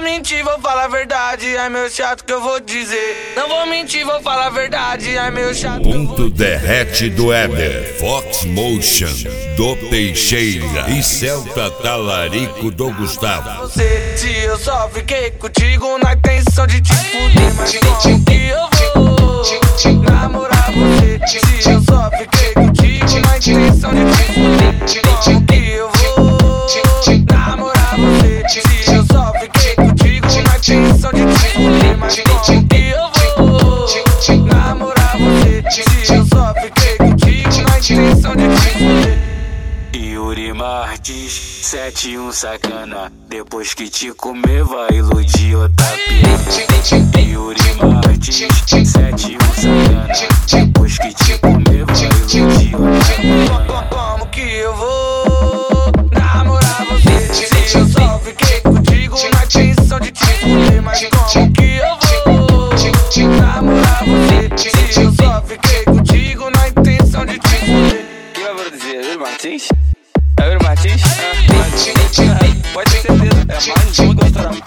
mentir, vou falar a verdade. É meu chato que eu vou dizer. Não vou mentir, vou falar a verdade. É meu chato que eu vou Ponto derrete do Éder, Fox Motion do Teixeira e Celta Talarico do Gustavo. Você, se eu só fiquei contigo na intenção de te fuder, mas como que eu vou namorar você? Se eu só fiquei contigo na intenção de te fuder, como que eu vou namorar você? Se eu só fiquei contigo na intenção de te fuder, mas como que eu vou namorar você? Se eu só fiquei contigo na intenção de te fuder. Yuri Martins, 71 sacana. Depois que te comer vai iludir outra piranha. Yuri Martins, 71 sacana. Depois que te comer vai iludir outra piranha. Como que eu vou namorar você? Se eu só fiquei contigo na intenção de te fuder, mas como que eu vou namorar você? Se eu só fiquei contigo na intenção de te fuder. Quem vai produzir? Yuri Martins? É Yuri Martins? Pode ter certeza, é mais um que vai estourar.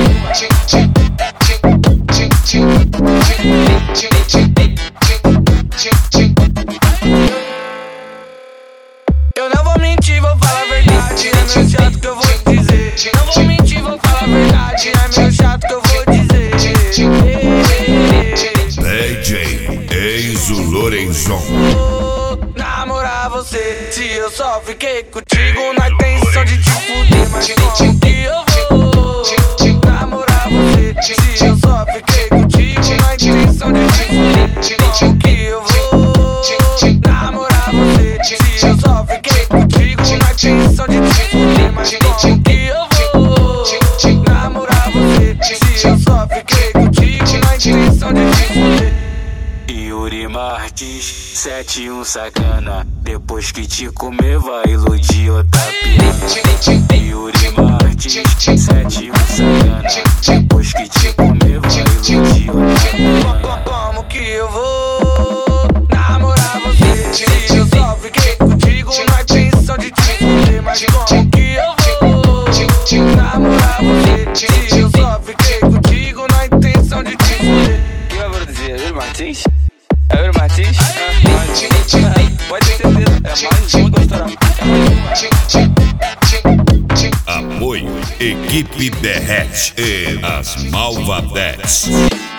Eu não vou mentir, vou falar a verdade. É meu chato que eu vou dizer. Não vou mentir, vou falar a verdade. É meu chato que eu vou dizer. DJ Enzo Lorenzon. Namorar você, se eu só fiquei contigo na intenção de te fuder, mas como que eu vou namorar você? Se eu só fiquei contigo na intenção de te fuder, como que eu vou namorar você? Se eu só fiquei contigo na intenção de te fuder, mas como que eu vou namorar você? Se eu só fiquei contigo na intenção de te fuder. Yuri Martins, 71 sacana. Depois que te comer vai iludir outra piranha. Yuri Martins, 71 sacana. Depois que te comer vai iludir outra piranha. Como que eu vou namorar você? Se eu só fiquei contigo na intenção de te fuder, mas como que eu vou namorar você? Se eu só fiquei contigo na intenção de te fuder. Quem vai produzir? Yuri Martins? É Yuri Martins? Pode ter certeza, é mais um que vai estourar. Apoio Equipe Derrete e as Malvadetes.